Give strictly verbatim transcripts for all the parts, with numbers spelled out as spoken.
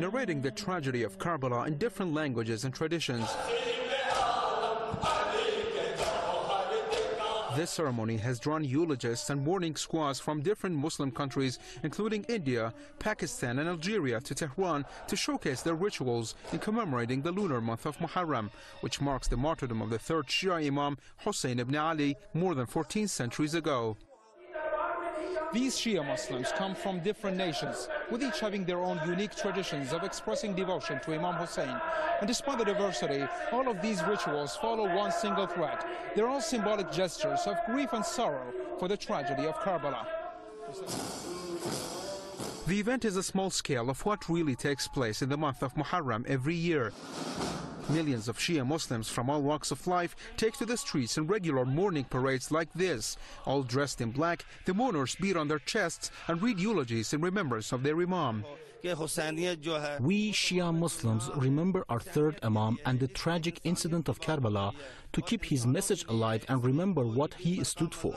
narrating the tragedy of Karbala in different languages and traditions. This ceremony has drawn eulogists and mourning squads from different Muslim countries, including India, Pakistan and Algeria, to Tehran to showcase their rituals in commemorating the lunar month of Muharram, which marks the martyrdom of the third Shia Imam Hussein ibn Ali more than fourteen centuries ago. These Shia Muslims come from different nations, with each having their own unique traditions of expressing devotion to Imam Hussein. And despite the diversity, all of these rituals follow one single thread. They're all symbolic gestures of grief and sorrow for the tragedy of Karbala. The event is a small scale of what really takes place in the month of Muharram every year. Millions of Shia Muslims from all walks of life take to the streets in regular mourning parades like this. All dressed in black, the mourners beat on their chests and read eulogies in remembrance of their Imam. We Shia Muslims remember our third Imam and the tragic incident of Karbala to keep his message alive and remember what he stood for.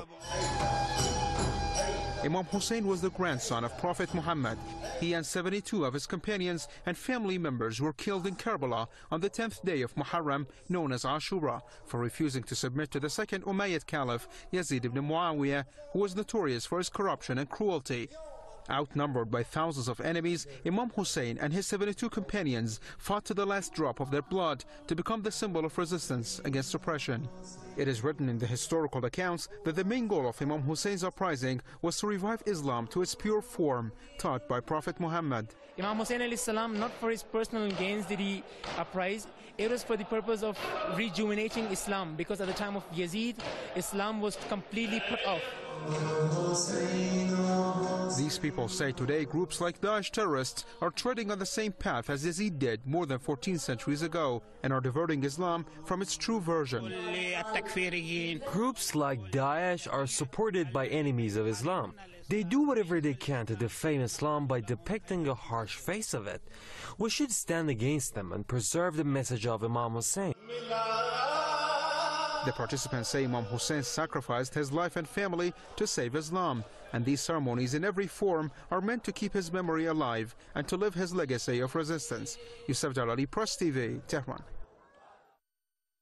Imam Hussein was the grandson of Prophet Muhammad. He and seventy-two of his companions and family members were killed in Karbala on the tenth day of Muharram, known as Ashura, for refusing to submit to the second Umayyad Caliph, Yazid ibn Muawiyah, who was notorious for his corruption and cruelty. Outnumbered by thousands of enemies, Imam Hussein and his seventy-two companions fought to the last drop of their blood to become the symbol of resistance against oppression. It is written in the historical accounts that the main goal of Imam Hussein's uprising was to revive Islam to its pure form, taught by Prophet Muhammad. Imam Hussein alayhi salam, not for his personal gains did he uprise, it was for the purpose of rejuvenating Islam, because at the time of Yazid, Islam was completely put off. These people say today groups like Daesh terrorists are treading on the same path as Yazid did more than fourteen centuries ago and are diverting Islam from its true version. Groups like Daesh are supported by enemies of Islam. They do whatever they can to defame Islam by depicting a harsh face of it. We should stand against them and preserve the message of Imam Hussein. The participants say Imam Hussein sacrificed his life and family to save Islam, and these ceremonies in every form are meant to keep his memory alive and to live his legacy of resistance. Yusuf Jalali, Press T V, Tehran.